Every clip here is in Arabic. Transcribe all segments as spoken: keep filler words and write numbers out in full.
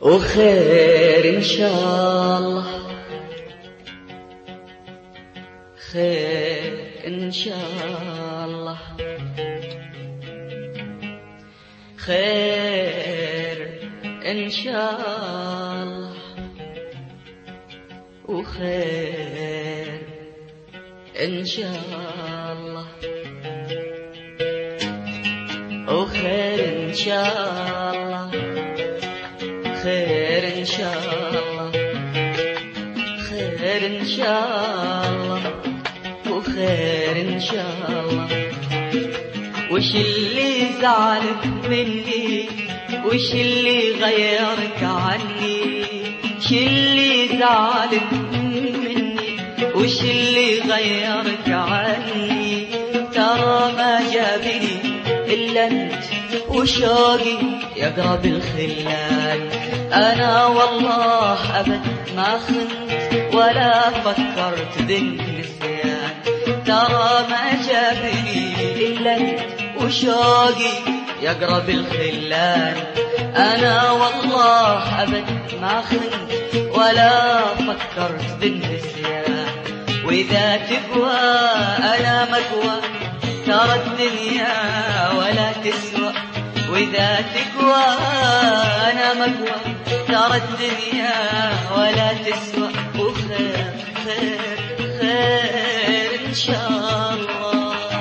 وخير إن شاء الله، خير إن شاء الله، خير إن شاء الله، وخير إن شاء الله، وخير إن شاء الله، خير إن شاء الله، خير إن شاء الله، وخير إن شاء الله. وش اللي زعلك مني؟ وش اللي غيرك عني؟ وش اللي زعلك مني؟ وش اللي غيرك عني؟ ترى ما جابني إلا أنت وشوقي يقرب الخلان. أنا والله أبد ما خنت ولا فكرت بالنسيان. ترى ما جابني إلا أنت وشوقي يقرب الخلان. أنا والله أبد ما خنت ولا فكرت بالنسيان. وإذا تقوى أنا مقوى ترى الدنيا ولا تسوى. وإذا تقوى أنا مقوى ترى الدنيا ولا تسوى. وخير خير خير إن شاء الله.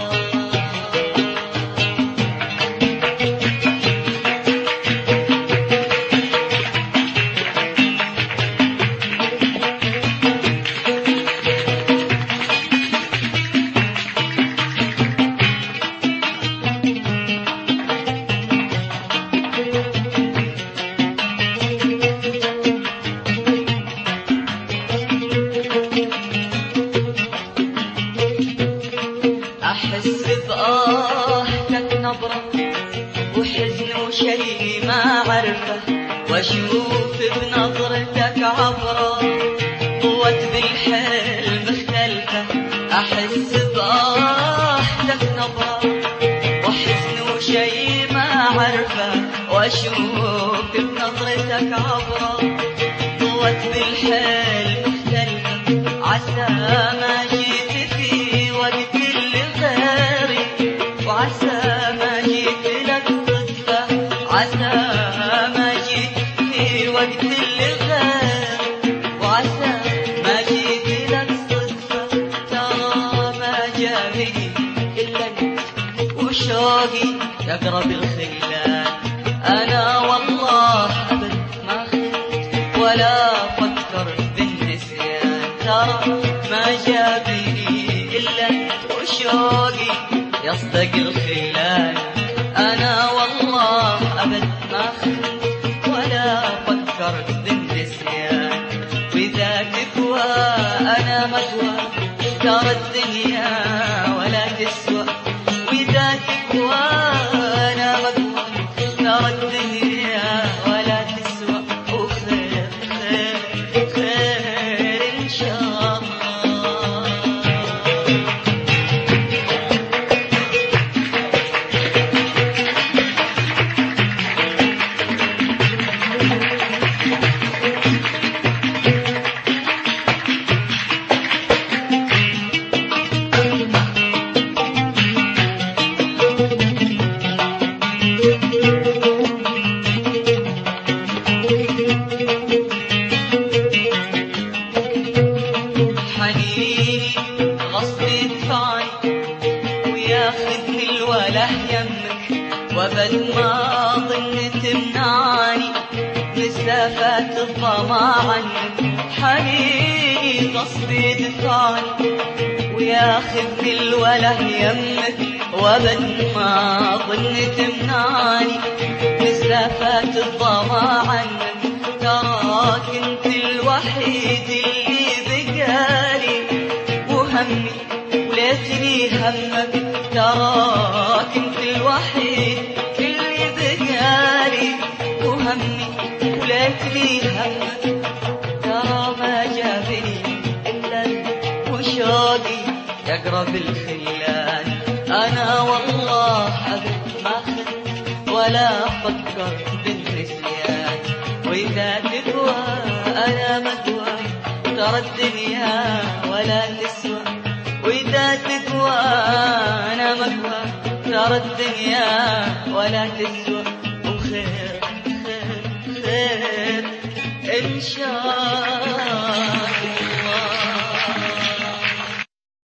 أحس بآهتك نبرة وحزن وشي ما عرفه، واشوف بنظرتك عبرة قوة بالحلم مختلفة. أحس بآهتك نبرة وحزن وشي ما عرفه، واشوف بنظرتك عبرة قوة بالحلم مختلفة. عسى ما جيت في وقت غيري، وعسى ما جيت لك صدفة. عسى ما جيت في وقت لغيري، وعسى ما جيت لك صدفة. ترى ما جابني إلا أنت وشوقي يقرب الخلان. أنا والله أبد ما خنت ولا فكرت بالنسيان. ترى ما جابني إلا أنت وشوقي يصدق الخلان. أنا والله أبد ما خنت ولا فكرت بالنسيان. وإذا تقوى أنا مقوى ترى الدنيا ولا تسوى. وإذا تقوى أنا مقوى ترى الدنيا ولا تسوى. وخير خير خير إن شاء الله. حنيني غصب يدفعني وياخذني الوله يمك، وابد ما ظن تمنعني مسافات الظما عنك. حنيني غصب يدفعني وياخذني الوله يمك، وابد ما ظن تمنعني مسافات الظما عنك. تراك انت الوحيد اللي بقالي وهمي وليتني همك. تراك انت الوحيد اللي بقالي وهمي وليتني همك. ترى ما جابني إلا وشوقي يقرب الخلان. أنا والله أبد ما خنت ولا فكرت بالنسيان. وإذا ترى الدنيا ولا تسوى، وإذا تقوى أنا مقوى ترى الدنيا ولا تسوى. وخير خير خير إن شاء